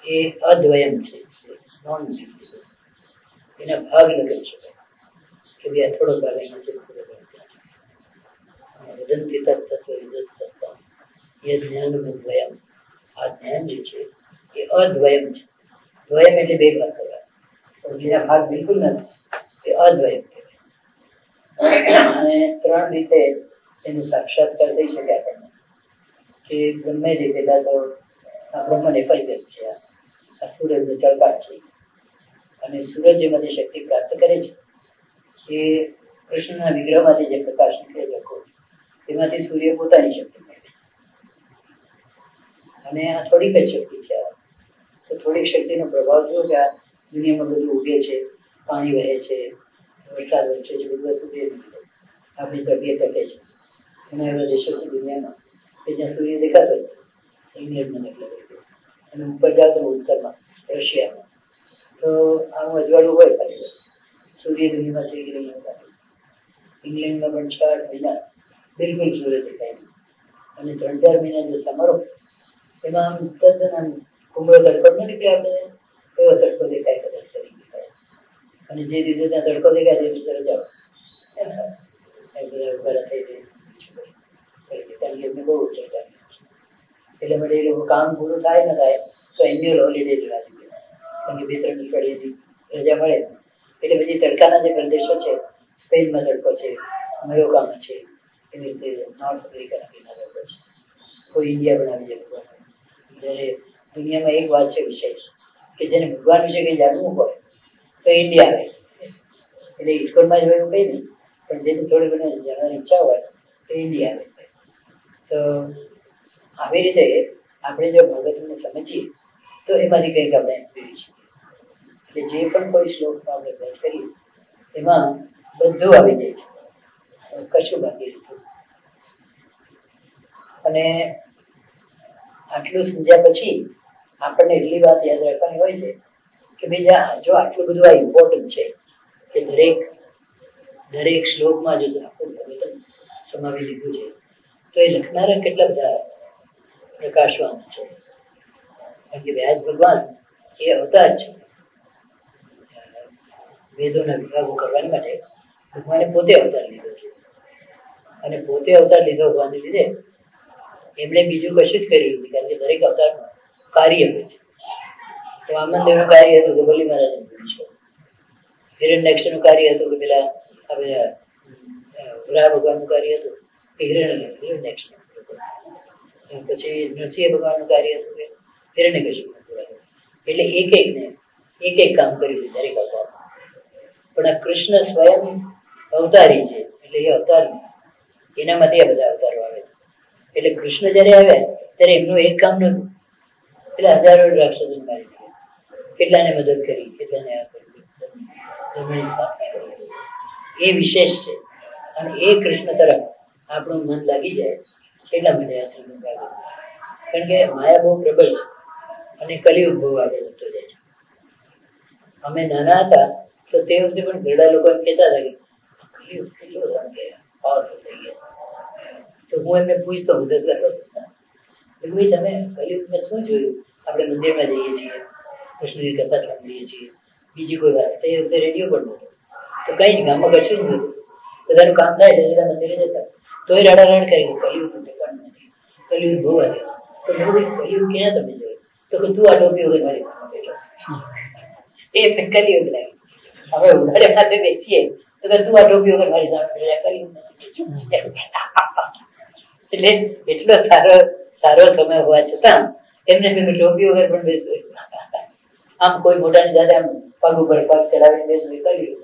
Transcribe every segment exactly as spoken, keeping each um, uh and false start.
એ અદ્વયમ છે, non divisible. એના ભાગ ન કરી શકાય કે ભાઈ આ થોડો ભાગ એમાં છે, થોડો ભાગ વદંતી તત્વ એ જ્ઞાન દ્વયમ. આ જ્ઞાન જે છે એ અદ્વયમ છે. દ્વયમ એટલે બે ભાગ કરવા, પણ બીજા ભાગ બિલકુલ નથી, એ અદ્વયમ કહેવાય. અને ત્રણ રીતે એનું સાક્ષાત્કાર થઈ શકે આપણને કે ગમે તે પેલા તો આ બ્રહ્મને પરિચય છે, આ સૂરજનો ચળકાટ છે, અને સૂરજ જેમાંથી શક્તિ પ્રાપ્ત કરે છે એ કૃષ્ણના વિગ્રહમાંથી જે પ્રકાશ નીકળે છે એમાંથી સૂર્ય પોતાની શક્તિ મેળવે. અને આ થોડીક જ શક્તિ છે. તો થોડીક શક્તિનો પ્રભાવ જો કે આ દુનિયામાં બધું ઉગે છે, પાણી વહે છે, વરસાદ વરસે છે, બધું સૂર્ય આપણી તબિયત ટકે છે. ઘણા એવા દેશો છે દુનિયામાં કે જ્યાં સૂર્ય દેખાતો નથી, ઇંગ્લેન્ડમાં એટલે અને ઉપર જાવ તો ઉત્તરમાં રશિયામાં તો આનું અજવાળું હોય ખાલી સૂર્ય દુનિયામાં છે કે નહીં. ઇંગ્લેન્ડમાં પણ છ આઠ મહિના બિલકુલ સૂર્ય દેખાય અને ત્રણ ચાર મહિના જે સમરો એમાં આમ તદ્દન આમ કુમળો તડકો ન નીકળે આપણે એવો તડકો દેખાય કદાચ કરી દેખાય. અને જે રીતે ત્યાં તડકો દેખાય તે રીતે રજાઓ બધા થઈ જાય બહુ ઊંચાઈ. એટલે માટે એ લોકો કામ પૂરું થાય ને થાય તો એન્યુઅલ હોલિડે લેવા દીધે, કારણ કે બે ત્રણ અઠવાડિયાની રજા મળે. એટલે પછી તડકાના જે પ્રદેશો છે, સ્પેનમાં તડકો છે, મયોકામાં છે, એવી રીતે નોર્થ અમેરિકાના કિનારા તડકો છે, કોઈ ઇન્ડિયા પણ આવી જાય. જ્યારે દુનિયામાં એક વાત છે વિશેષ કે જેને ભગવાન વિશે કંઈ જાણવું હોય તો ઇન્ડિયા આવે. એટલે ઇસ્કોનમાં જ એવું કંઈ નહીં, પણ જેને થોડી ઘણી જાણવાની ઈચ્છા હોય તો ઇન્ડિયા આવે. તો આવી રીતે આપણે જો ભગવતને સમજીએ તો એમાંથી કંઈક આપણે મેળવી શકીએ. એટલે જે પણ કોઈ શ્લોકમાં આપણે અભ્યાસ કરીએ એમાં બધું આવી જાય છે, કશું બાકી રહેતું. અને આટલું સમજ્યા પછી આપણને એટલી વાત યાદ રાખવાની હોય છે કે બીજા જો આટલું બધું આ ઇમ્પોર્ટન્ટ છે કે દરેક દરેક શ્લોકમાં જો આખું ભગવતન સમાવી લીધું છે તો એ લખનારા કેટલા બધા પ્રકાશવાન છે. કારણ કે વ્યાસ ભગવાન એ અવતાર છે. વેદોના વિભાગો કરવાની માટે ભગવાને પોતે અવતાર લીધો છે. અને પોતે અવતાર લીધો હોવાને લીધે એમણે બીજું કશું જ કર્યું નથી, કારણ કે દરેક અવતારનું કાર્ય હોય છે. તો વામનદેવનું કાર્ય હતું કે બલી મહારાજને પૂછ્યો, હિરણ્યાક્ષનું કાર્ય હતું કે પેલા વરાહ ભગવાનનું કાર્ય હતું કે હિરણ્ય હિરણ્યાક્ષ, પછી નરસિંહ ભગવાનનું કાર્ય હતું કે હિરણ્યકશિપુનું પૂરા કર્યું. એટલે એક એક ને એક એક કામ કર્યું દરેક અવતાર. પણ આ કૃષ્ણ સ્વયં અવતારી છે, એટલે એ અવતાર એનામાંથી આ બધા અવતારો આવે છે. એટલે કૃષ્ણ જયારે આવ્યા ત્યારે એમનું એક કામ નતું, એટલે હજારો રાક્ષસો મારી દીધા, કેટલાને મદદ કરી, કેટલાને આ કર્યું, એ વિશેષ છે. અને એ કૃષ્ણ તરફ આપણું મન લાગી જાય એટલા માટે આ શ્રીમદ ભાગવત. કારણ કે માયા બહુ પ્રબળ છે અને કલિયુગ બહુ આગળ વધતો જાય છે. અમે નાના હતા તો તે વખતે પણ ઘરડા લોકો એમ કહેતા હતા કે કલિયુગ કેટલો પાવરફુલ થઈ ગયો. તો હું એમને પૂછતો હું તો ભાઈ તમે કલિયુગમાં શું જોયું? આપણે મંદિરમાં જઈએ છીએ, કૃષ્ણની કથા સાંભળીએ છીએ, બીજી કોઈ વાત તે વખતે રેડિયો પણ નહોતો, તો કઈ જ ગામમાં કશું જ નહોતું. બધાનું કામ થાય એટલે બધા મંદિરે જતા, તોય રાડા રાડ કરી કલિયુગ ઠેકાણ નથી, કલિયુગ બહુ આવે. તો મેં કલિયુગ ક્યાં તમે જોયું? તો કે તું આ ટોપી વગર મારી પાસે બેઠો એ કલિયુગ લાગે. હવે ઉઘાડે માથે બેસીએ તો કે તું આ ટોપી વગર મારી સામે કલિયુગ નથી. એટલે એટલો સારો સારો સમય હોવા છતાં એમને ટોપી વગર પણ બેસવું, આમ કોઈ મોટાની સાથે આમ પગ ઉપર પગ ચડાવીને બેસવું કર્યું.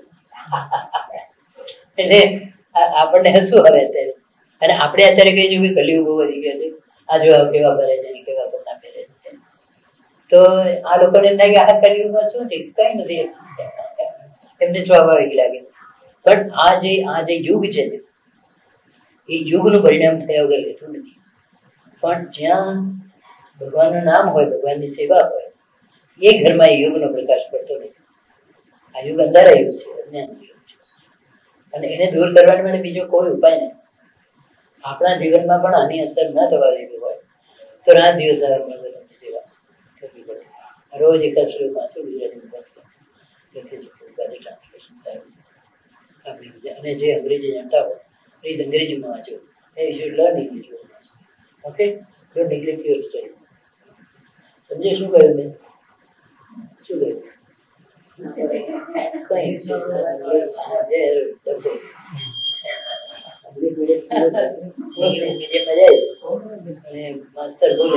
એટલે આપણને હસવું આવે અત્યારે. અને આપણે અત્યારે કઈ જોયું કલિયુગ બહુ વધી ગયો છે, આ જો કેવા ભરે છે કેવા કપડા પહેરે છે. તો આ લોકોને એમ થાય કે આ કલિયુગમાં શું છે? કઈ નથી, એમને સ્વાભાવિક લાગે. પણ આ જે આ જે યુગ છે એ યુગનું પરિણામ થયા વગર રહેતું નથી. પણ જ્યાં ભગવાનનું નામ હોય, ભગવાનની સેવા હોય, એ ઘરમાં એ યુગનો પ્રકાશ પડતો નથી. આ યુગ અંધારા યુગ છે, અજ્ઞાન યુગ છે. અને એને દૂર કરવાની માટે બીજો કોઈ ઉપાય નહીં. આપણા જીવનમાં પણ આની અસર ન થવા દેવી હોય તો રાત દિવસ સેવા કરવી પડે. રોજ એકાદ શ્લોક વાંચો, ગુજરાતીમાં લખે છે પોતાની ટ્રાન્સલેશન સાહેબ આપણી. અને જે અંગ્રેજી જાણતા હોય પ્લીઝ અંગ્રેજીમાં વાંચો. You should learn English. Okay, don't neglect your study. સમજે શું કહ્યું મેં? શું કહ્યું? કઈ માસ્તર બોલે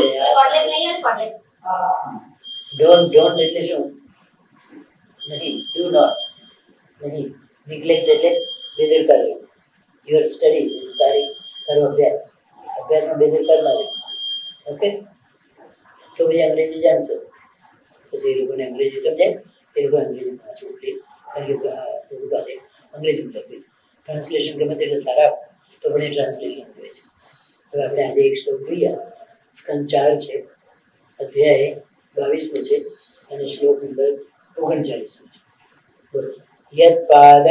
ડોન્ટ ડોન્ટ એટલે શું? નહીં, ડુ નોટ. નહીં, નિગ્લેક્ટ એટલે બેદરકારી. યોર સ્ટડી, તારી તારો અભ્યાસ, અભ્યાસમાં બેદરકાર ના રહે. ઓકે, તો પછી અંગ્રેજી જાણશો, પછી એ લોકોને અંગ્રેજી સમજાય, એ લોકો અંગ્રેજી વાંચવું પ્લીઝ. કારણ કે લોકો પાસે અંગ્રેજી લખ્યું ટ્રાન્સલેશન ગમે તેટલા સારા તો પણ એ ટ્રાન્સલેશન હોય છે. હવે આપણે આજે એક શ્લોક જોઈએ. સ્કંદ ચાર છે, અધ્યાય બાવીસમો છે અને શ્લોક નંબર ઓગણચાલીસમો છે. બોલો. યત પાદ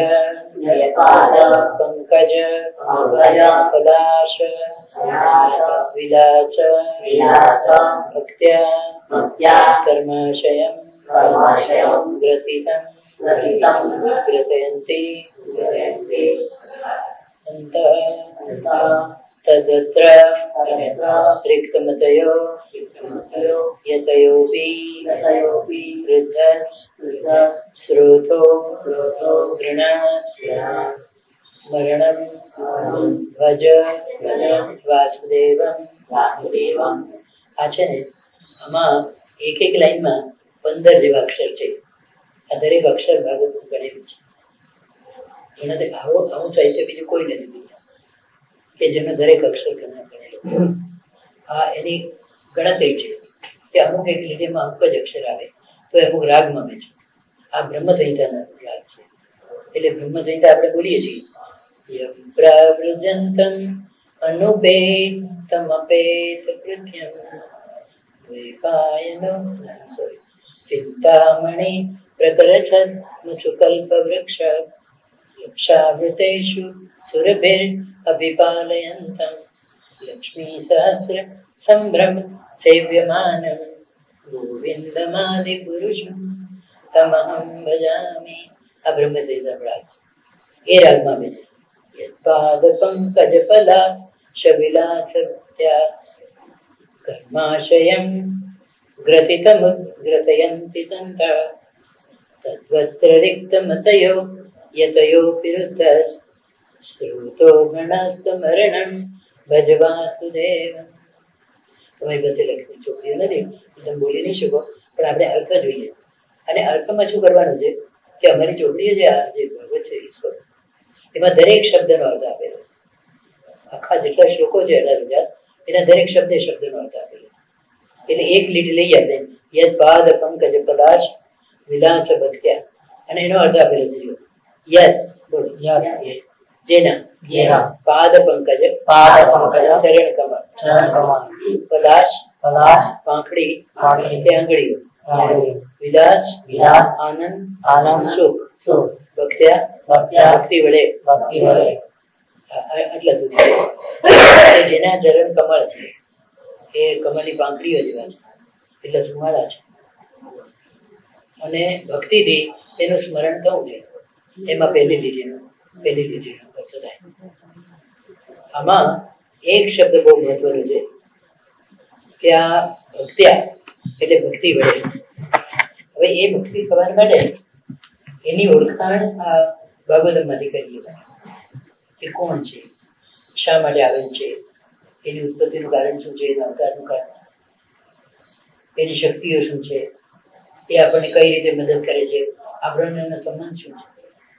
પંકજ પલાશ વિલાસ ભક્ત્યા કર્માશયમ ગ્રથિતમ ગ્રથયંતી તદત્ર રિક્તમતયો યતયોપિ વૃદ્ધઃ શ્રોતો ગૃણાત મરણં ભજ વાસુદેવં. આ છે ને, આમાં એક એક લાઈનમાં પંદર જેવા અક્ષર છે. આ દરેક અક્ષર ભાગવતમાં ગણેલું છે. એનાથી આવો આવું સાહિત્ય બીજું કોઈ નથી બીજા કે જેનો દરેક અક્ષર ગણેલો. આ એની ગણતરી છે કે અમુક એક લીટીમાં અમુક જ અક્ષર આવે તો અમુક રાગમાં છે. આ બ્રહ્મ સંહિતાના રાગ છે. એટલે બ્રહ્મ સંહિતા આપણે બોલીએ છીએ યમ પ્રવ્રજંતમ અનુપેતમ અપેત કૃત્યમ દ્વૈપાયનો સોરી ચિંતામણિ પ્રકરસદ સુકલ્પ વૃક્ષ લક્ષાવૃતેષુ સુરભિર અભિપાલયંતમ લક્ષ્મી સહસ્ર સંભ્રમ સેવ્યમાનમ ગોવિંદમાદિ પુરુષમ તમહં ભજામિ. આ બ્રહ્મ સંહિતા રાગ છે. એ રાગમાં બે છે. પાદ પંકજ પલા શવિલાસ કર્માશયમ ગ્રથિતમ ગ્રથયંતિ સંતા તદ્વત્ર રિક્તમતયો યતયોપિ વૃદ્ધઃ શ્રુતો ગણસ્તમરણં ભજ વાસુદેવં. તમારી પાસે લખ્યું ચોખ્ખું નથી, તમે બોલી નહીં શકો, પણ આપણે અર્થ જોઈએ. અને અર્થમાં શું કરવાનું છે કે અમારી ચોપડીઓ જે આ જે ભગવત છે ઈશ્વર, એમાં દરેક શબ્દનો અર્થ આપેલો. આખા જેટલા શ્લોકો છે અઢાર હજાર, એના દરેક શબ્દે શબ્દનો અર્થ આપેલો. એટલે એક લીટી લઈ આપણે યદ પાદ પંકજ પલાશ વિલાસ ભક્ત્યા, અને એનો અર્થ આપેલો છે. યદ બોલો, જેના જેના પાદ પંકજ પાદ પંકજ ચરણ કમળ ચરણ કમળ પલાશ પલાશ પાંખડી પાંખડી કે આંગળીઓ વિલાસ વિલાસ આનંદ આનંદ સુખ સુખ ભક્ત્યા ભક્ત્યા ભક્તિ વડે ભક્તિ વડે આટલા સુધી. જેના ચરણ કમળ છે એ કમળની પાંખડીઓ જેવા છે, એટલે સુમાળા છે. અને ભક્તિથી તેનું સ્મરણ થવું છે. એમાં પહેલી લીટીનું પહેલી લીટીનું અર્થ થાય. આમાં એક શબ્દ બહુ મહત્વનો છે કે આ ભક્ત્યા એટલે ભક્તિ વડે. હવે એ ભક્તિ થવા માટે એની ઓળખાણ આ ભાગવતમાંથી કરીએ કે કોણ છે, શા માટે આવેલ છે, એની ઉત્પત્તિનું કારણ શું છે, એના અવતારનું કારણ, એની શક્તિઓ શું છે, એ આપણને કઈ રીતે મદદ કરે છે, આપણને એનો સંબંધ શું છે.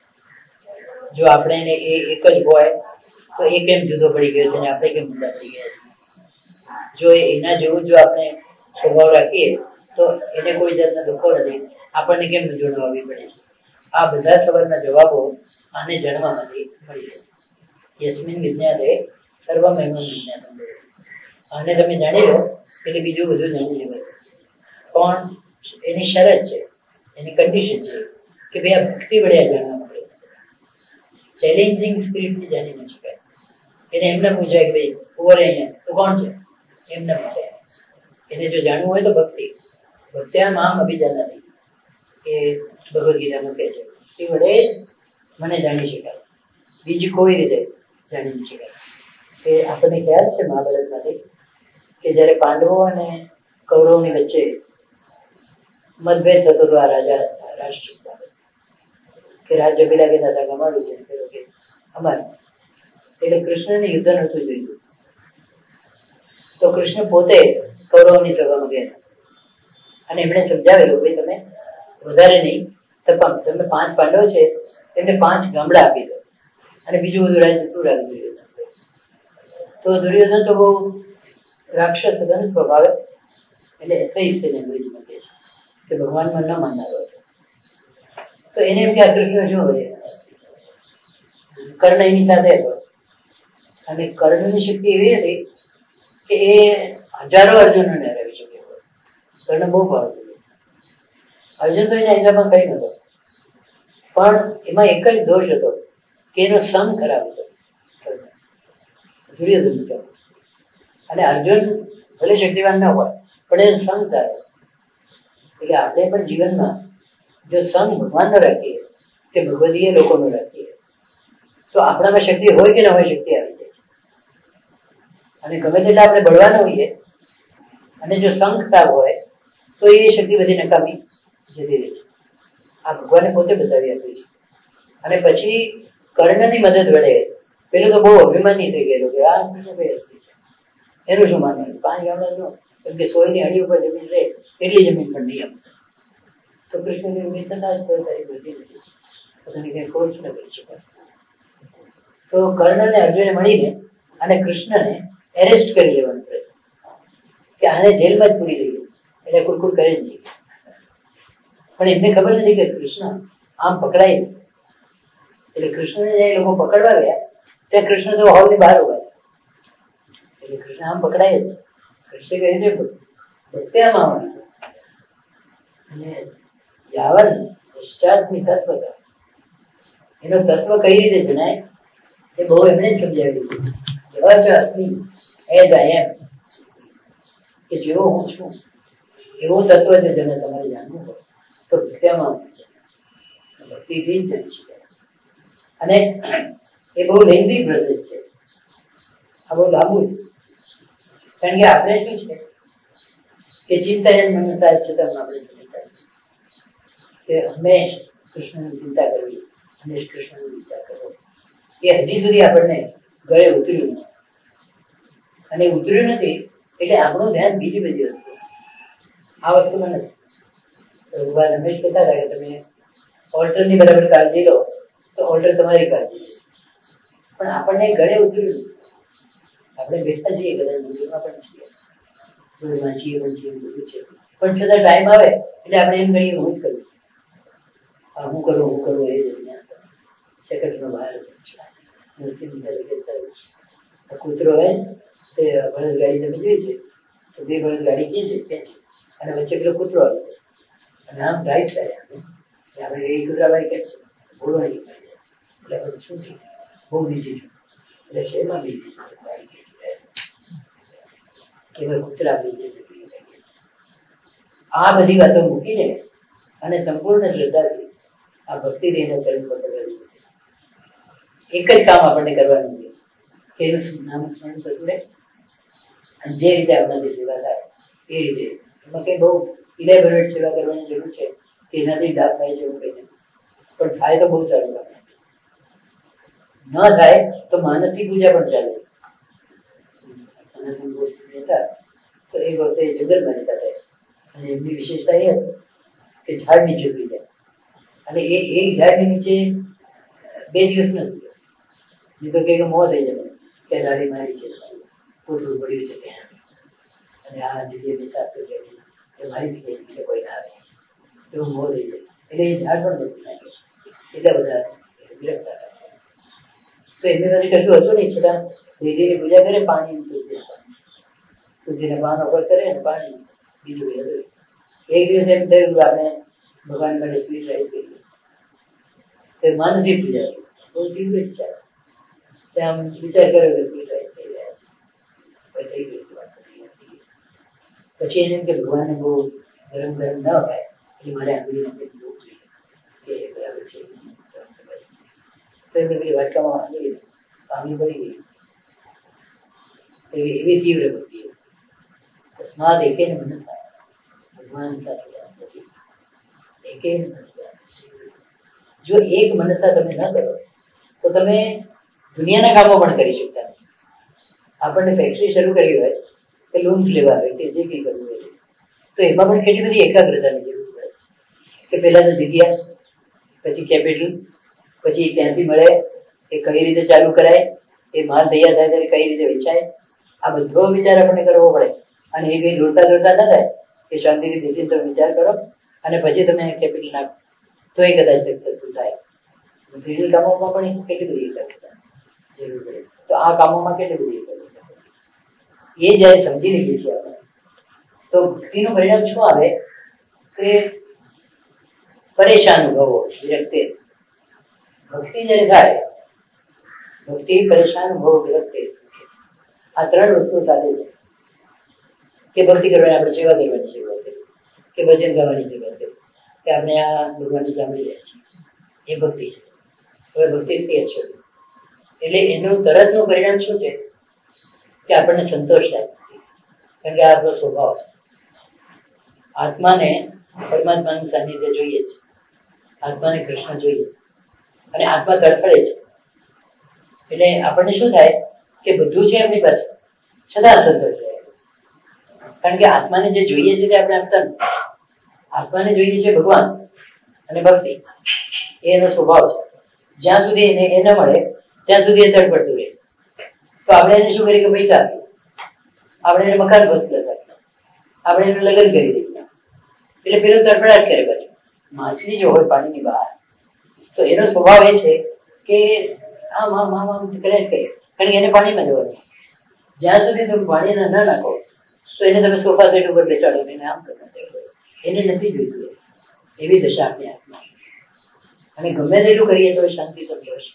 જો આપણે એને એ એક જ હોય તો એ કેમ જુદો પડી ગયો છે અને આપણે કેમ જુદા પડી ગયા છે. જો એના જેવું જો આપણે સ્વભાવ રાખીએ તો એને કોઈ જાતના દુઃખો નથી, આપણને કેમ જોડવાવી પડે છે. આ બધા સવાલના જવાબો આને જાણવામાંથી મળી શકે. યસ્મિન વિજ્ઞાને સર્વમય વિજ્ઞાન. આને તમે જાણી લો એટલે બીજું બધું જાણી લેવાય. પણ એની શરત છે, એની કન્ડિશન છે કે ભાઈ આ ભક્તિ વડે આ જાણવા મળે. ચેલેન્જિંગ સ્પિરિટથી જાણી ન શકાય. એને એમને પૂછાય કે ભાઈ ઉભો રહે અહીંયા તો કોણ છે, એમને પૂછાય. એને જો જાણવું હોય તો ભક્તિ ભક્ત્યામ આમ અભિજાનાતિ એ ભગવદ્ ગીતામાં કહે છે એ વડે જ મને જાણી શકાય, બીજી કોઈ રીતે જાણી નહીં શકાય. કે આપણને ખ્યાલ છે મહાભારતમાંથી કે જ્યારે પાંડવો અને કૌરવોની વચ્ચે મતભેદ થતો હતો આ રાજા રાષ્ટ્ર કે રાજ્ય પેલા કહેતા હતા કે અમારું છે, પેલો કે અમારું. એટલે કૃષ્ણને યુદ્ધ નહોતું જોયું, તો કૃષ્ણ પોતે કૌરવોની સભામાં ગયા અને એમણે સમજાવેલું ભાઈ તમે વધારે નહીં, તમે પાંચ પાંડવો છે એમને પાંચ ગામડા આપી દો અને બીજું બધું રાજ્ય તું રાખ. દુર્યોધન તો દુર્યોધન તો બહુ રાક્ષસ હતો ને સ્વભાવે, એટલે એથઈસ્ટ એને અંગ્રેજીમાં કહે છે કે ભગવાનમાં ન માનનારો હતો. તો એને એમ કે આ કૃષ્ણ શું હોય, કર્ણ એની સાથે હતો અને કર્ણની શક્તિ એવી હતી કે એ હજારો અર્જુનોને હરાવી શકે. કર્ણ બહુ પાવરફુલ. અર્જુન તો એના હિસાબમાં કઈ નતો, પણ એમાં એક જ દોષ હતો કે એનો સંગ ખરાબ હતો દુર્યોધન હતો. અને અર્જુન ભલે શક્તિવાન ન હોય પણ એનો સંગ સારો. એટલે આપણે પણ જીવનમાં જો સંગ ભગવાનનો રાખીએ કે ભગવદીય લોકોનો રાખીએ તો આપણામાં શક્તિ હોય કે ન હોય શક્તિ આવી જાય છે. અને ગમે તેટલા આપણે બળવાન હોઈએ અને જો સંગ ખરાબ હોય તો એ શક્તિ બધી નકામી જતી રહે છે. આ ભગવાને પોતે બતાવી આપ્યું છે. અને પછી કર્ણની મદદ વડે પેલું તો બહુ અભિમાની થઈ ગયેલું કે આ કૃષ્ણભાઈ હસ્તી છે, એનું શું માનવાનું, પાંચ ગામડા નો કેમ કે સોયની અડી ઉપર જમીન રહે એટલી જમીન પણ નહીં આપે. તો કૃષ્ણની ઉમ્મીદ થતા જ કોઈ તારી બધી નથી, પોતાની કઈ ફોર્સ ન કરી શકાય. તો કર્ણ અને અર્જુને મળીને અને કૃષ્ણને એરેસ્ટ કરી લેવાનો પ્રયત્ન કે આને જેલમાં જ પૂરી દઈએ એટલે કુરકુર કરે જ નહીં. પણ એમને ખબર નથી કે કૃષ્ણ આમ પકડાય. એટલે કૃષ્ણને એ લોકો પકડવા ગયા ત્યાં કૃષ્ણ તો હોલની બહાર ઉભા. એટલે કૃષ્ણ આમ પકડાય જ. કૃષ્ણ કહે છે ભક્ત્યામ આવવાનું અને યાવન નિશ્વાસની તત્વ એનો તત્વ કઈ રીતે જણાય એ બહુ એમણે જ સમજાવ્યું છે. એવા છે અસ્મિ એઝ આઈ એમ, કે જેવો હું છું એવું તત્વ છે જેને તમારે જાણવું હોય તો ભક્ત્યામાં ભક્તિથી જ જાણી શકાય. અને એ બહુ લેન્ધી પ્રોસેસ છે, આ બહુ લાંબુ છે. કારણ કે આપણે શું છે કે ચિંતા એમ મને થાય છતાં આપણે સમજતા કે હંમેશ કૃષ્ણની ચિંતા કરવી, હંમેશ કૃષ્ણનો વિચાર કરવો, એ હજી સુધી આપણને ગળે ઉતર્યું નથી. અને ઉતર્યું નથી એટલે આપણું ધ્યાન બીજી બધી વસ્તુ આ વસ્તુમાં નથી. ભગવાન હંમેશ કહેતા હતા કે તમે ઓલ્ટરની બરાબર કાળજી લો તો ઓલ્ટર તમારી કાળજી લે. પણ આપણને ગળે ઉતર્યું નથી. આપણે બેઠા છીએ કદાચ મંદિરમાં પણ છીએ, મંદિરમાં છીએ પણ છીએ બધું છે, પણ છતાં ટાઈમ આવે એટલે આપણે એમ કહીએ હું જ કરું, હું કરું હું કરું એ જ સેકન્ડમાં બહાર કૂતરો હોય તે બળદ ગાડી તમે જોઈ છે તો બે બળદ ગાડી કે છે કે અને વચ્ચે પેલો કૂતરો આવે અને આમ રાઈટ થાય આપણે એ કૂતરા ભાઈ કે બોલવાની એટલે બધું શું છે બહુ બીજી છું એટલે શેમાં બીજી કેવળ કૂતરા બીજી. આ બધી વાતો મૂકીને અને સંપૂર્ણ શ્રદ્ધાથી આ ભક્તિ રહીને ચરણ પકડ કરવું છે. એક જ કામ આપણને કરવાનું છે કે એનું નામ સ્મરણ કરવું રહે અને જે રીતે આપણાથી સેવા થાય એ રીતે. એમાં કંઈ બહુ ઇલેબોરેટ સેવા કરવાની જરૂર છે કે એનાથી લાભ થાય છે એવું કંઈ નથી, પણ થાય તો બહુ સારું કામ. ન થાય તો માનસી પૂજા પણ ચાલે. તો એ વખતે જંગલમાં રહેતા થાય અને એમની વિશેષતા એ હતી કે ઝાડ નીચે ઉભી જાય અને એ એક ઝાડની નીચે બે દિવસ નથી નહીં તો કંઈક મોં થઈ જાય કે દાડી મારી છે પૂરું પડ્યું છે ત્યાં અને આ જગ્યાએ સાફ કરી જાય એ મારી જગ્યાએ બીજે કોઈ ના આવે એવું મોં થઈ જાય. એટલે એ ઝાડ પણ નથી નાખે એટલા બધા વિરક્ત હતા. તો એમની પાસે કશું હતું નહીં છતાં દેવીની પૂજા કરે, પાણી તુલસીને પાન ઓફર કરે અને પાણી બીજું બધું. એક દિવસ એમ થયું કે આપણે ભગવાન માટે સ્વીટ રાઈસ કરીએ તો માનસી પૂજા બહુ તીવ્ર ઈચ્છા ત્યાં વિચાર કર્યો કે સ્વીટ રાઈસ થઈ ગયા થઈ ગયું. પછી એને કે ભગવાનને બહુ ગરમ ગરમ ન અપાય એટલે મારે આંગળીને જોવું જોઈએ કે બરાબર છે. તો એમને પેલી વાટકામાં આંગળી આંગળી પડી ગઈ. એવી એવી તીવ્ર ભક્તિ તસ્માદ એકેન મનસા ભગવાન સાથે એકેન મનસા. જો એક મનસા તમે ન કરો તો તમે દુનિયાના કામો પણ કરી શકતા નથી. આપણને ફેક્ટરી શરૂ કરી હોય કે લોન લેવા હોય કે જે કંઈ કરવું હોય તો એમાં પણ કેટલી બધી એકાગ્રતાની જરૂર પડે કે પહેલા તો જગ્યા, પછી કેપિટલ, પછી ત્યાંથી મળે એ કઈ રીતે ચાલુ કરાય, એ માલ તૈયાર થાય ત્યારે કઈ રીતે વેચાય, આ બધો વિચાર આપણને કરવો પડે. અને એ કઈ દોડતા દોડતા ના થાય કે શાંતિથી બેસીને તમે વિચાર કરો અને પછી તમે કેપિટલ નાખો તો એ કદાચ સક્સેસફુલ થાય. મટીરિયલ કામોમાં પણ કેટલી બધી એકાગ્રતા જરૂર પડે. તો આ કામોમાં કેટલી બધી એકાગ્રતા એ જ્યારે સમજી લઈએ છીએ આપણે તો ભક્તિનું પરિણામ શું આવે કે પરેશાન ભવો વિરક્તિ. ભક્તિ જ્યારે થાય ભક્તિ પરેશાન ભવો વિરક્તિ આ ત્રણ વસ્તુ સાથે છે કે ભક્તિ કરવાની આપણે સેવા કરવાની શરૂઆત કરી કે ભજન ગાવાની શરૂઆત કરી કે આપણે આ ભગવાનની સાંભળી રહ્યા છીએ એ ભક્તિ છે. હવે ભક્તિ તે છે એટલે એનું તરતનું પરિણામ શું છે કે આપણને સંતોષ થાય કારણ કે આ આપણો સ્વભાવ છે. આત્માને પરમાત્માનું સાનિધ્ય જોઈએ છે, આત્માને કૃષ્ણ જોઈએ અને આત્મા તડફડે છે એટલે આપણને શું થાય કે બધું છે એમની પાસે છતાં સંતોષ થાય કારણ કે આત્માને જે જોઈએ છે તે આપણે આપતા નથી. આત્માને જોઈએ છે ભગવાન અને ભક્તિ એનો સ્વભાવ છે. જ્યાં સુધી એને એ ન મળે ત્યાં સુધી એ તડફડતું રહે. તો આપણે એને શું કરીએ કે પૈસા આપીએ, આપણે એને મકાન ફર્સ્ટ ક્લાસ આપીએ, આપણે એનું લગ્ન કરી દઈએ એટલે પેલું તડફડાટ કરે. પછી માછલી જો હોય પાણીની બહાર તો એનો સ્વભાવ એ છે કે આમ આમ આમ આમ કરે જ કરે કારણ કે એને પાણીમાં જવાનું. જ્યાં સુધી તમે પાણીને ન નાખો તો એને તમે સોફા સેટ ઉપર બેસાડો એને આમ કરો એને નથી જોઈતું. એવી દશા આપણી આત્મા અને ગમે તેટલું કરીએ તો શાંતિ સંતોષ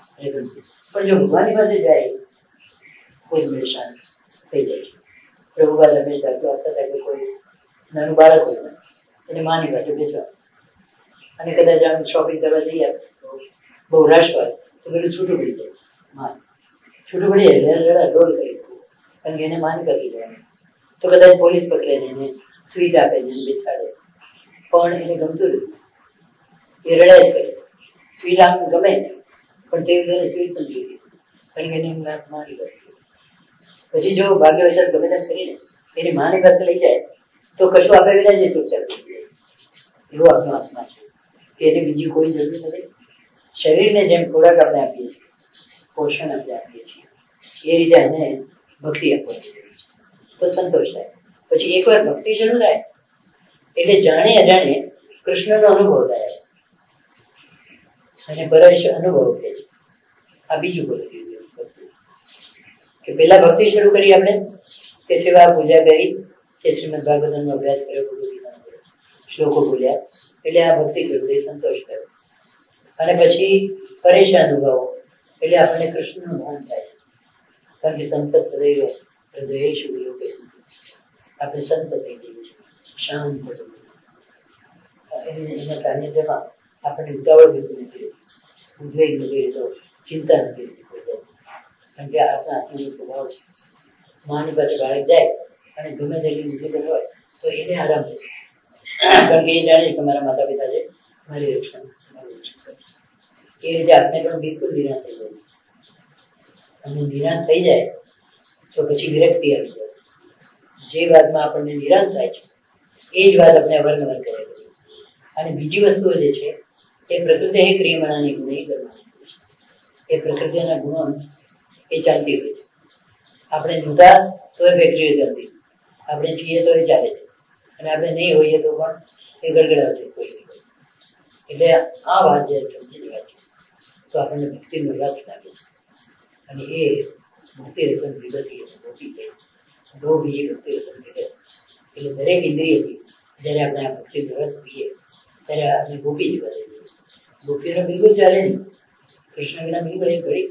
પણ જો ભગવાનની પાસે જાય કોઈ મેળ શાંતિ થઈ જાય છે. પ્રભુપાદ રમેશ દાખલો આપતા હતા કે કોઈ નાનું બાળક હોય એને માની પાસે બેસવા અને કદાચ આમ શોપિંગ કરવા જઈએ બહુ રશ હોય તો પેલું છૂટું પડી જાય. માન છૂટું પડી જાય રડા રોડ કરી કારણ કે એને માની પાસે જવાનું તો કદાચ પોલીસ પકડે ને એને સ્વીટ આપે ને બેસાડે પણ એને ગમતું નથી. એ રડ્યા જ કરે. સ્વીટ આમ ગમે પણ તેવી ઘરે સ્વીટ પણ જોઈતી કારણ કે એને માની પાસે. પછી જો ભાગ્યવશાત ગમે તેમ કરીને એની માની પાસે લઈ જાય તો કશું આપે વિના જ ચૂપચાપ થઈ જાય. એવો આપણો આત્મા છે કે એને બીજી કોઈ જરૂર નથી. શરીરને જેમ ખોરાક આપણે આપીએ છીએ, પોષણ આપણે આપીએ છીએ એ રીતે એને ભક્તિ આપવાની જરૂર છે તો સંતોષ થાય. પછી એકવાર ભક્તિ શરૂ થાય એટલે જાણે અજાણે કૃષ્ણનો અનુભવ થાય અને પરશ અનુભવ થાય છે. આ બીજું બોલી દીધું કે પેલા ભક્તિ શરૂ કરી આપણે કે સેવા પૂજા કરી કે શ્રીમદ ભાગવતનો અભ્યાસ કર્યો, શ્લોકો બોલ્યા એટલે આ ભક્તિ શરૂ થઈ, સંતોષ થયો. અને પછી પરેશ અનુભવો એટલે આપણને કૃષ્ણનું ભાન થાય કારણ કે સંત સદૈવ હૃદયેષુ વિલોકે. આપણે સંત થઈ જઈએ શાંત એના સાનિધ્યમાં આપણને ઉતાવળ બિલકુલ નથી, ઉદ્વેગ નથી રહેતો, ચિંતા નથી રહેતી કારણ કે આપણા આત્માનો સ્વભાવ છે. માની પાસે બાળક જાય અને ગમે તેટલી મુસીબત હોય તો એને આરામ થશે કારણ કે એ જાણે કે મારા માતા પિતા છે મારી રક્ષણ મારું રક્ષણ કરશે. એ રીતે આપણે પણ બિલકુલ નિરાશ થઈ જાય અને નિરાશ થઈ જાય તો પછી વિરક્તિ આવી જાય. જે વાતમાં આપણને નિરાશ થાય છે એ જ વાત આપણે અવર્ણવર કરે. અને બીજી વસ્તુઓ જે છે એ પ્રકૃતિ એ ક્રિયમણાની ગુણ એ કરવાની એ પ્રકૃતિના ગુણો એ ચાલતી હોય છે. આપણે જોતા તો એ ફેક્ટરીઓ ચાલતી, આપણે છીએ તો એ ચાલે છે અને આપણે નહીં હોઈએ તો પણ એ ગડગડાવશે કોઈ. એટલે આ વાત જ્યારે સમજી લેવા છે તો આપણને ભક્તિનો રસ લાગે છે અને એ ભક્તિ રસન વિગતિ ગોપી છે. દો બીજી ભક્તિ રસન વિગત એટલે દરેક ઇન્દ્રિયથી જ્યારે આપણે આ ભક્તિનો રસ પીએ ત્યારે આપણે ગોપી જેવા થઈ જઈએ. ગોપીઓને બિલકુલ ચાલે નહીં. કૃષ્ણ વિના બિલકુલ એક ઘડી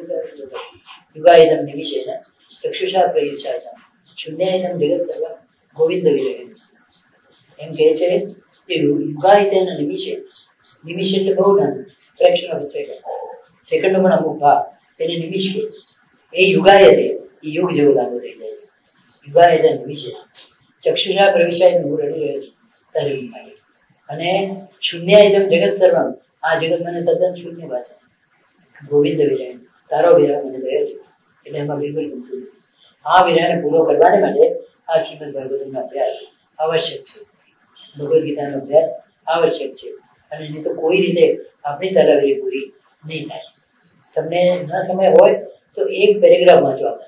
યુગાયતમ નિમિષેણ ચક્ષુષા પ્રયુષાય શૂન્યાયતમ જગત સર્વ ગોવિંદ વિરહ એમ કહે છે કે યુગાય તેના નિમિષે, નિમિષ એટલે બહુ નાનું, ફ્રેક્શન ઓફ સેકન્ડ, સેકન્ડનો પણ અમુક ભાગ તેને નિમિષ કે એ યુગાય તે એ યુગ જેવો લાગુ થઈ જાય છે. યુગાય તે નિમિષે ચક્ષુષા પ્રવિશાય હું રડી રહ્યો છું તારી મારી, અને શૂન્ય એકદમ જગત સર્વમ, આ જગત મને તદ્દન શૂન્ય પાછળ ગોવિંદ વિરહ તારો વિરહ મને ગયો છે, એટલે એમાં બિલકુલ ગમતું નથી. આ વિરહને પૂરો કરવાને માટે આ શ્રીમદ ભાગવતનો અભ્યાસ આવશ્યક છે, ભગવદ્ ગીતાનો અભ્યાસ આવશ્યક છે, અને નહીં તો કોઈ રીતે આપણી તાલાવેલી પૂરી નહીં થાય. તમને ન સમય હોય તો એક પેરેગ્રાફ વાંચો, આપણે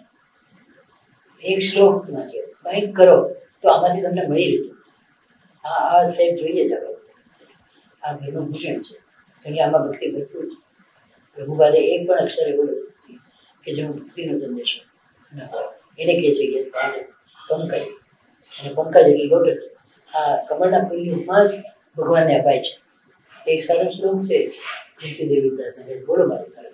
એક શ્લોક વાંચો, કંઈક કરો તો આમાંથી તમને મળી રહેશે. આ આ સાહેબ જોઈએ જ આપણે, આ ઘરનું ભૂષણ છે, કારણ કે આમાં ભક્તિ ભરપૂર છે. પ્રભુપાદે એક પણ અક્ષર એવો કે જે ભક્તિનો સંદેશો ન હોય. એને કહે છે કે પંકજ, અને પંકજ એટલે લોટસ, આ કમળના ફૂલની ઉપમા જ ભગવાનને અપાય છે. એક સરળ શ્લોક છે દેવી, બોલો મારી સરળ.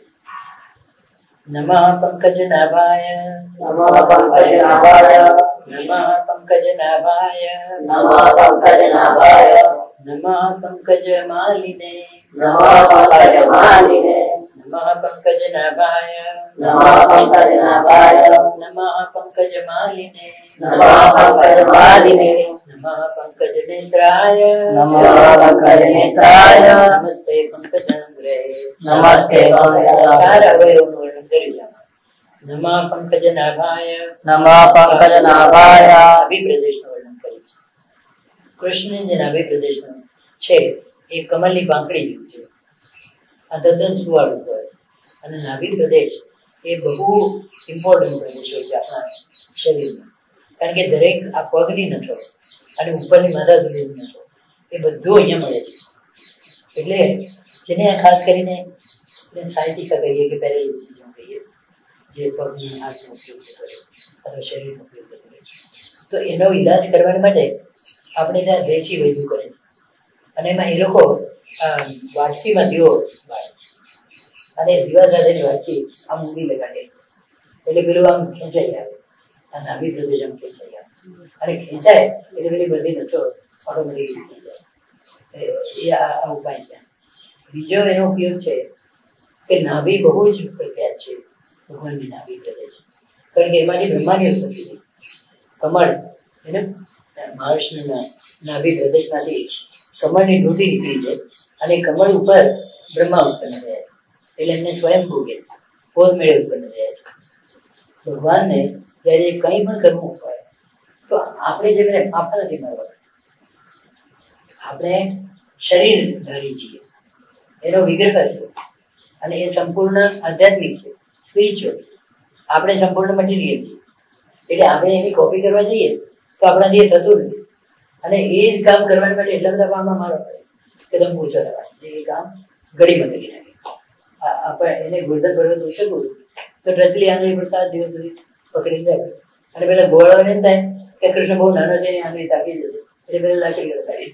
નમઃ પંકજ નાભાય, નમઃ પંકજ નાભાય, નમઃ પંકજ નાભાય, નમઃ પંકજ નાભાય, નમઃ પંકજ માલિને, નમઃ પંકજ માલિને, નમઃ પંકજ નાભાય, નમઃ પંકજ નાભાય, નમઃ પંકજ માલિને, નમઃ પંકજ માલિને, નમઃ પંકજ નેત્રાય, નમઃ પંકજ નેત્રાય, નમસ્તે પંકજાંગ્રે, નમસ્તે પંકજાંગ્રે. ચાર અવયવોનું વર્ણન કરી છે. નમઃ પંકજ નાભાય, નમઃ પંકજ નાભાય, નાભી પ્રદેશનું વર્ણન કર્યું છે. કૃષ્ણ જે નાભી પ્રદેશનું છે એ કમલની પાંખડી જેવું છે, આ તદ્દન સુવાળું હોય, અને નાભી પ્રદેશ એ બહુ ઇમ્પોર્ટન્ટ પ્રદેશો છે આપણા શરીરમાં, કારણ કે દરેક આ પગની નસો અને ઉપરની માથા સુધીની નસો એ બધું અહીંયા મળે છે. એટલે જેને ખાસ કરીને સાહિત્યિકા કહીએ કે પેરેલિસિસ કહીએ, જે પગની હાથનો ઉપયોગ કરે અથવા શરીરનો ઉપયોગ કરે, તો એનો ઈલાજ કરવા માટે આપણે ત્યાં દેશી વૈદ્ય કરે છે. અને એમાં એ લોકો વાટકીમાં દીવો બાળે, અને દીવા સાથેની વાટકી આમ ઊંડી લગાડે, એટલે પેલું આમ ખેંચાઈ આવે, આ નાભી પ્રદેશ આમ ખેંચાઈ આવે, અને ખેંચાય એટલે પેલી બધી નસો ઓટોમેટિકલી ખેંચાય. એ આ ઉપાય છે. બીજો એનો ઉપયોગ છે કે નાભી બહુ જ પ્રખ્યાત છે ભગવાનની નાભી પ્રદેશ, કારણ કે એમાંથી બ્રહ્માની ઉત્પત્તિ થઈ. કમળ એને મહાવિષ્ણુના નાભી પ્રદેશમાંથી કમળની ડૂટી નીકળી છે, અને કમળ ઉપર બ્રહ્મા ઉત્પન્ન થયા, એટલે એમને સ્વયંભૂ કે પોત મેળે ઉત્પન્ન થયા છે. ભગવાનને જ્યારે કંઈ પણ કરવું હોય તો આપણે જેમને માફા નથી મારવા, આપણે શરીર ધારી છીએ, એનો વિગ્રહ છે, અને એ સંપૂર્ણ આધ્યાત્મિક છે, સ્પિરિચ્યુઅલ છે. આપણે સંપૂર્ણ મટીરિયલ છીએ, એટલે આપણે એની કોપી કરવા જઈએ તો આપણાથી એ થતું નથી. અને એ જ કામ કરવા માટે એટલા બધા કામમાં મારો પડે કે તમે પૂછો તમારે એ કામ ઘડીમાં કરી નાખે. આપણે એને ગોળધન પર્વત ઉછળવું તો ટચલી આંગળી પર સાત દિવસ સુધી પકડી જાય, અને પેલા ગોળાને એમ થાય કે કૃષ્ણ બહુ નાનો છે, આંગળી તાકી જશે, એટલે પેલા લાકડી કાઢી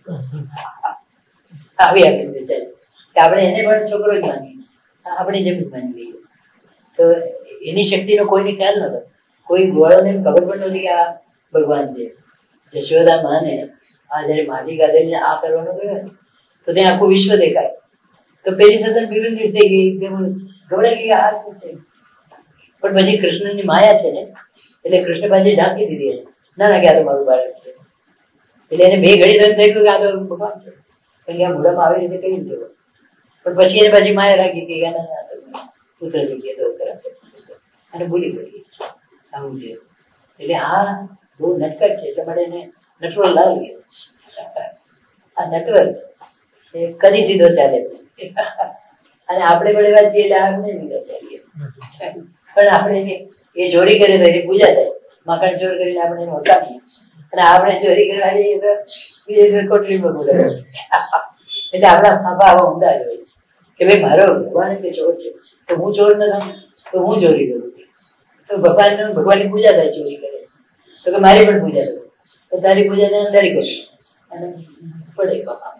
આવી આંગળી છે કે આપણે એને પણ છોકરો જ માનીએ, આપણી જેમ જ માની લઈએ. તો એની શક્તિનો કોઈને ખ્યાલ નતો, કોઈ ગોળાને ખબર પણ નહોતી કે આ ભગવાન છે. જશોદા માને આ જયારે માટી કાઢીને આ કરવાનું કહ્યું ને તો ત્યાં આખું વિશ્વ દેખાય, તો પેલી સતત વિવંદિત થઈ ગઈ, ગભરાઈ ગઈ આ શું છે. પણ પછી કૃષ્ણની માયા છે ને, એટલે કૃષ્ણ પાછી ઢાંકી દીધી, ના ના કે આ તો મારું બાળક છે. એટલે એને બે ઘડી ધન થઈ ગયું કે આ તો ભગવાન છે, કારણ કે આ મોઢામાં આવી રીતે કઈ જવો. પણ પછી એને પાછી માયા રાખી કે પુત્ર જોઈએ તો અને ભૂલી પડી આવું છે. એટલે આ બહુ નટકટ છે, એટલા માટે એને નટવર લાવી. આ નટવર એ કદી સીધો ચાલે, અને આપણે પણ એવા છીએ એટલે આપણે સીધો ચાલીએ. પણ આપણે એ ચોરી કરે તો એની પૂજા થાય, માખણ ચોર કરીને આપણે એને હસાવીએ, અને આપણે ચોરી કરવા જઈએ તો બીજે કોટલીમાં બોલાવે. એટલે આપણા ફાંફા આવા ઊંડા જ હોય કે ભાઈ મારો ભગવાન કે ચોર છે તો હું ચોર ન થાઉં તો હું ચોરી કરું, તો ભગવાન ભગવાનની પૂજા થાય ચોરી કરે તો કે મારી પણ પૂજા કરું, તો તારી પૂજા થાય તારી કરું અને પડે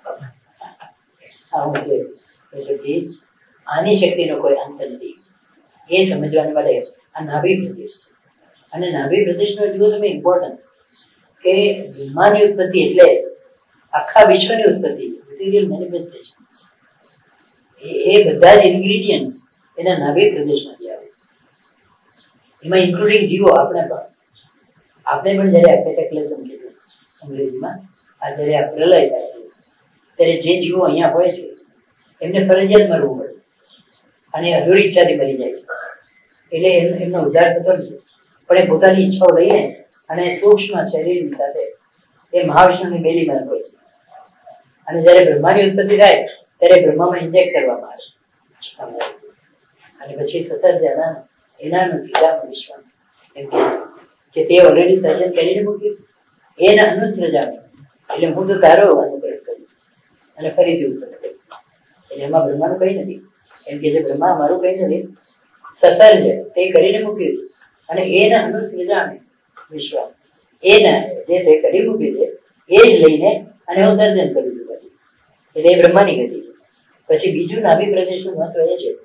આવું છે. પછી આની શક્તિનો કોઈ અંત નથી, એ સમજવા માટે આ નાભી પ્રદેશ છે. અને નાભી પ્રદેશનો એટલું તમે ઇમ્પોર્ટન્સ કે બ્રહ્માની ઉત્પત્તિ એટલે આખા વિશ્વની ઉત્પત્તિ, મટીરિયલ મેનિફેસ્ટેશન. એ બધા જ ઇન્ગ્રેડિયન્ટ્સ એના નાભી પ્રદેશમાંથી આવે, એમાં ઇન્ક્લુડિંગ જીવો. આપણે પણ આપણે પણ જયારે કેટેક્લેઝમ કીધું અંગ્રેજીમાં, આ જયારે આ પ્રલય થાય છે ત્યારે જે જીવો અહીંયા હોય છે એમને ફરજિયાત મરવું પડે અને અધૂરી ઈચ્છાથી મરી જાય છે. એટલે એમનો ઉદ્ધાર થતો નથી, પણ એ પોતાની ઈચ્છાઓ લઈને અને સૂક્ષ્મ શરીરની સાથે એ મહાવિષ્ણુની બેલીમાં હોય છે. અને જયારે બ્રહ્માની ઉત્પત્તિ થાય ત્યારે બ્રહ્મામાં ઇન્જેક્ટ કરવામાં આવે અને પછી સતત એના એના નથી વિશ્વ એમ કે તે ઓલરેડી સર્જન કરીને મૂક્યું, એના અનુસૃજામે એટલે હું તો તારો અનુકરણ કર્યું અને ફરીથી ઉત્પન્ન કર્યું. એટલે એમાં બ્રહ્માનું કઈ નથી, એમ કે જે બ્રહ્મા મારું કઈ નથી, સસર્જ તે કરીને મૂક્યું છે અને એના અનુસૃજામે વિશ્વ, એના જે તે કરી મૂક્યું છે એ જ લઈને અને હું સર્જન કર્યું છું. એટલે એ બ્રહ્માની ગતિ છે. પછી બીજું નાભી પ્રદેશનું મહત્વ એ છે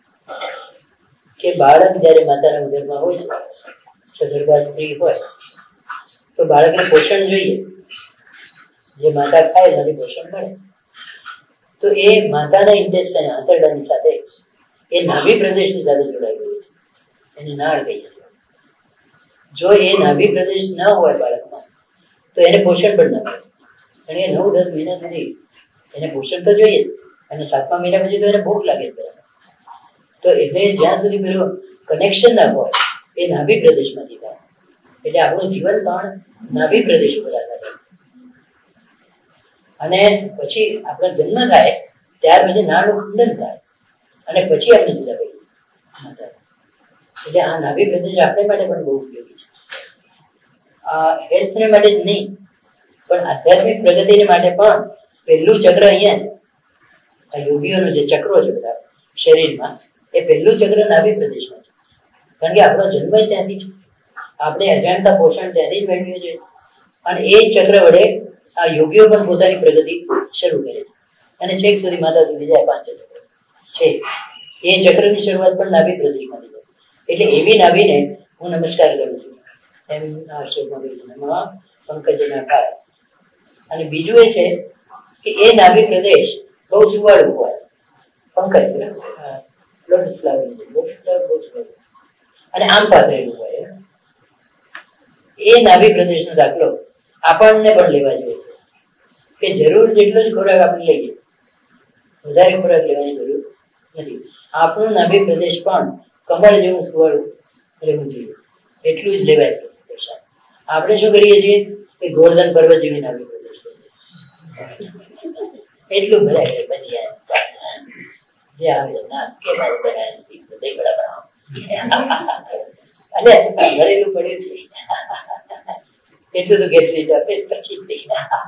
કે બાળક જયારે માતાના ઉદરમાં હોય છે, સગર્ભા સ્ત્રી હોય તો બાળકને પોષણ જોઈએ. જે માતા ખાય એનાથી પોષણ મળે. તો એ માતાના ઇન્ટેસ્ટાઇન આંતરડાની સાથે એ નાભી પ્રદેશની સાથે જોડાયેલું હોય છે, એને નાળ કહીએ છીએ. જો એ નાભી પ્રદેશ ન હોય બાળકમાં તો એને પોષણ પણ ન મળે. અને એ નવ દસ મહિના સુધી એને પોષણ તો જોઈએ અને સાતમા મહિના પછી તો એને ભૂખ લાગે છે. તો એટલે જ્યાં સુધી પેલું કનેક્શન ના હોય એ નાભી પ્રદેશમાંથી થાય. એટલે આપણું જીવન પણ નાભી પ્રદેશ ઉપર આધારિત. અને પછી આપણો જન્મ થાય ત્યાર પછી નાળનું ખંડન થાય અને પછી આપણે જુદા પડીએ. એટલે આ નાભી પ્રદેશ આપણે માટે પણ બહુ ઉપયોગી છે. આ હેલ્થને માટે જ નહીં પણ આધ્યાત્મિક પ્રગતિને માટે પણ પહેલું ચક્ર અહીંયા છે. આ યોગીઓનું જે ચક્રો છે બધા શરીરમાં, એ પહેલું ચક્ર નાભી પ્રદેશમાં છે. કારણ કે આપણો જન્મ ત્યાંથી છે, આપણે અજાણતા પોષણ ત્યાંથી જ મેળવીએ છીએ. અને એ ચક્ર વડે આ યોગીઓ પણ પોતાની પ્રગતિ શરૂ કરે છે અને છેક સુધી માતા સુધી જાય. પાંચ ચક્ર છે, એ ચક્રની શરૂઆત પણ નાભી પ્રદેશમાંથી છે. એટલે એવી નાભીને હું નમસ્કાર કરું છું, એમ આ શ્લોકમાં કહ્યું છે, પંકજના ભાઈ. અને બીજું એ છે કે એ નાભી પ્રદેશ બહુ સુવાળું હોય, પંકજ લોટસ ફ્લાવર લોટસ ફ્લાવર બહુ સુવાળું અને આમ પાથરેલું હોય. એ નાભી પ્રદેશનો દાખલો આપણને પણ લેવા જોઈએ છે કે જરૂર જેટલો જ ખોરાક આપણે લઈએ, વધારે ખોરાક લેવાની જરૂર નથી. આપણું નાભી પ્રદેશ પણ કમળ જેવું સુવાળું રહેવું જોઈએ, એટલું જ લેવાય. આપણે શું કરીએ છીએ કે ગોવર્ધન પર્વત જેવી નાભી પ્રદેશ એટલું ભરાય પછી જે આવે ના કે મારું બનાય નથી હૃદય બરાબર અને ભરેલું પડ્યું છે એટલું તો કેટલી આપે પછી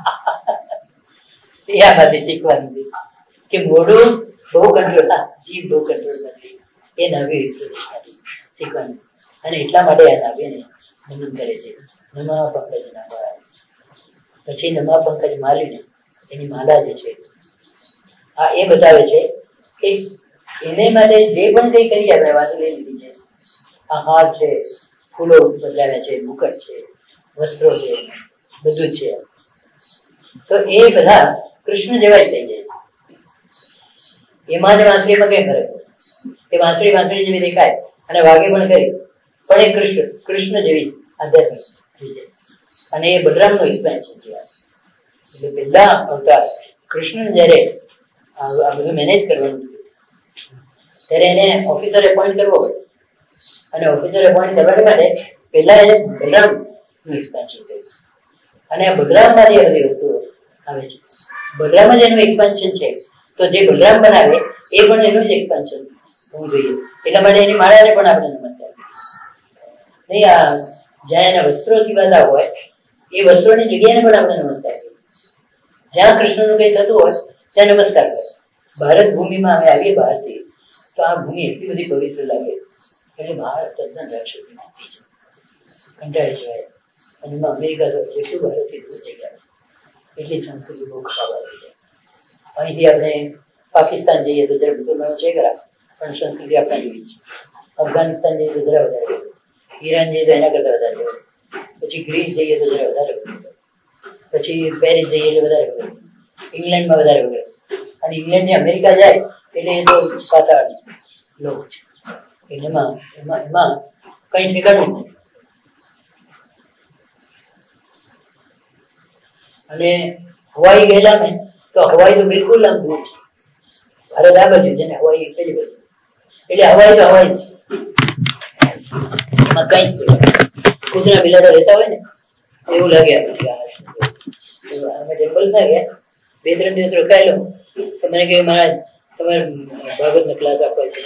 એમાંથી શીખવાનું કે મોઢું બહુ કંટ્રોલ, જીભ બહુ કંટ્રોલ નથી, એ નાભી પ્રદેશમાંથી શીખવાનું. અને એટલા માટે આ નાભીને નમન કરે છે, નમા પંકજ ના. પછી નમા પંકજ માલીને એની માલા જે છે આ એ બતાવે છે કે એને માટે જે પણ કઈ કરી આપણે વાત લઈ લીધી છે. આ હાર છે, ફૂલો બદલાવ્યા છે, મુકટ છે, વસ્ત્રો છે, બધું છે. તો એ બધા કૃષ્ણ જેવા જ થઈ જાય. એમાં જ વાંસળીમાં કઈ ફરક હોય, એ વાંસળી વાંસળી જેવી દેખાય અને વાગે પણ કરી, પણ એ કૃષ્ણ કૃષ્ણ જેવી આધ્યાત્મિક થઈ જાય. અને એ બલરામનો એક્સપેન્શન છે. એટલે પહેલા અવતાર કૃષ્ણ જયારે આ બધું મેનેજ કરવાનું ત્યારે એને ઓફિસર એપોઇન્ટ કરવો પડે અને ઓફિસર એપોઇન્ટ કરવા માટે પહેલા એને બલરામનું એક્સપેન્શન કર્યું અને આ બલરામમાંથી આ બધી વસ્તુઓ આવે છે. બલરામ જ એનું એક્સપેન્શન છે, તો જે બલરામ બનાવે એ પણ એનું જ એક્સપેન્શન હોવું જોઈએ. એટલા માટે એની માળાને પણ આપણે નમસ્કાર નહીં. આ જ્યાં એના વસ્ત્રો સિવાતા હોય એ વસ્ત્રોની જગ્યાને પણ આપણે નમસ્કાર કરીએ. જ્યાં કૃષ્ણનું કઈ થતું હોય ત્યાં નમસ્કાર કરે. ભારત ભૂમિમાં અમે આવીએ બહારથી તો આ ભૂમિ એટલી બધી પવિત્ર લાગે એટલે બહાર તદ્દન રાક્ષસી નાખી છે, કંટાળી જવાય. અને એમાં અમેરિકા તો જેટલું ભારતથી દૂર જગ્યા એટલી સંસ્કૃતિ બહુ ખરાબ આવી જાય. અહીંથી આપણે પાકિસ્તાન જઈએ તો જરા મુસલમાનો છે ખરા, પણ સંસ્કૃતિ આપણે જોઈ છે. અફઘાનિસ્તાન જઈએ તો જરા વધારે, ઈરાન જઈએ તો એના કરતા વધારે, પછી ગ્રીસ જઈએ તો જરા વધારે વગડે, પછી પેરિસ જઈએ એટલે વધારે વગડે, ઇંગ્લેન્ડમાં વધારે વગડે, અને ઇંગ્લેન્ડ ને અમેરિકા જાય એટલે એ તો પાતાળ લોક છે. એમાં એમાં એમાં કઈ ઠેકાણું નથી. અને હવાઈ ગયેલા ને તો હવાઈ તો બિલકુલ આમ દૂર છે. ભારત આ બાજુ છે ને હવાઈ પેલી બાજુ, એટલે હવાઈ તો હવાઈ જ છે. એમાં કઈ કૂતરા બિલાડા રહેતા હોય ને એવું લાગે આપણને. અમે ટેમ્પલ ના ગયા, બે ત્રણ દિવસ રોકાયેલો તો મને કહ્યું મહારાજ તમારે ભાગવત નો ક્લાસ આપવા છે.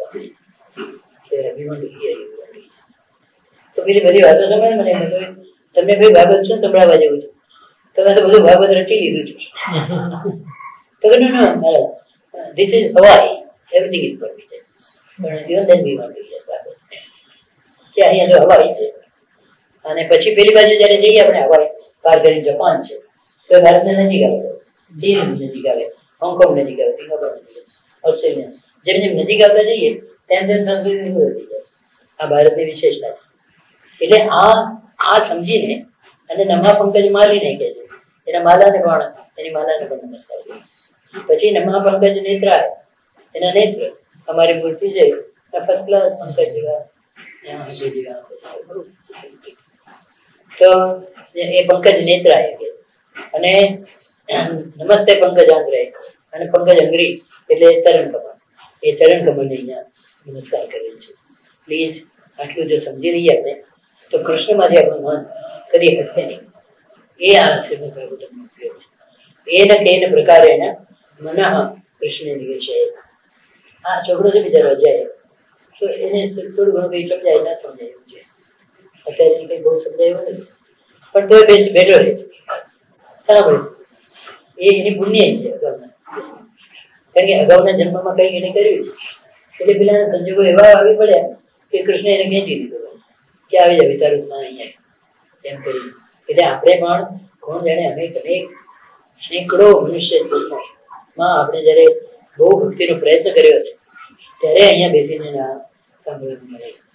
તો પેલી બધી વાતો સંભળાય મને, તમને ભાઈ ભાગવત શું સંભળાવવા જેવું છે, તમે તો બધું ભાગવત રટી લીધું છે. તો કે નો નો this is Hawaii, everything is permitted, but even then we want to hear Bhagavat. કે અહીંયા તો હવાઈ છે. અને પછી પેલી બાજુ જયારે જઈએ આપણે હવાઈ પાર કરીને જાપાન છે તો ભારતને નજીક આવે, ચીન નજીક આવે, હોંગકોંગ નજીક આવે, સિંગાપોર નજીક આવે, ઓસ્ટ્રેલિયા. જેમ જેમ નજીક આવતા જઈએ તેમ તેમ સંસ્કૃતિ થઈ જાય. આ ભારતની વિશેષતા છે. એટલે આ આ સમજીને અને નમા પંકજ મારીને કહે છે, એના માલાને પણ એની માલાને પણ નમસ્કાર કરે. પછી નમા પંકજ નેત્રાય, એના નેત્ર અમારી મૂર્તિ છે ફર્સ્ટ ક્લાસ પંકજ જેવા. તો એ પંકજ નેત્રાય અને નમસ્તે પંકજ આંગ્રે, અને પંકજ અંગ્રી એટલે ચરણ કમળ. એ ચરણ કમળને અહીંયા નમસ્કાર કરે છે. પ્લીઝ આટલું જો સમજી લઈએ આપણે તો કૃષ્ણમાંથી આપણું મન કદી હટકે નહીં. એ આ શ્રીમદ ભાગવતનો ઉપયોગ છે. એન કેન પ્રકારેણ મનઃ કૃષ્ણ નિવેશે. આ છોકરો છે બિચારો જાય તો એને થોડું ઘણું કઈ સમજાય ના સમજાય એવું છે. અત્યારે કઈ બહુ સમજાય એવું નથી, પણ તોય બેસી બેઠો રહે છે. સાંભળે એ એની પુણ્ય છે અગાઉના, કારણ કે અગાઉના જન્મમાં કઈ એને કર્યું એટલે પેલા સંજોગો એવા આવી પડ્યા કે કૃષ્ણ એને ખેંચી દીધો કે આવી જાય તારું સ્નાન અહીંયા છે એમ કરી. એટલે આપણે પણ કોણ જાણે અનેક અનેક સેંકડો મનુષ્ય જન્મમાં આપણે જયારે બહુ ભક્તિનો પ્રયત્ન કર્યો છે ત્યારે અહીંયા બેસીને સાંભળવાનું મળે.